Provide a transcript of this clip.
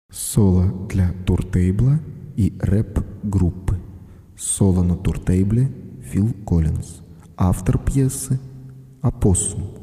Соло для туртейбла и рэп-группы. Соло на туртейбле Фил Коллинз. Автор пьесы — Опоссум.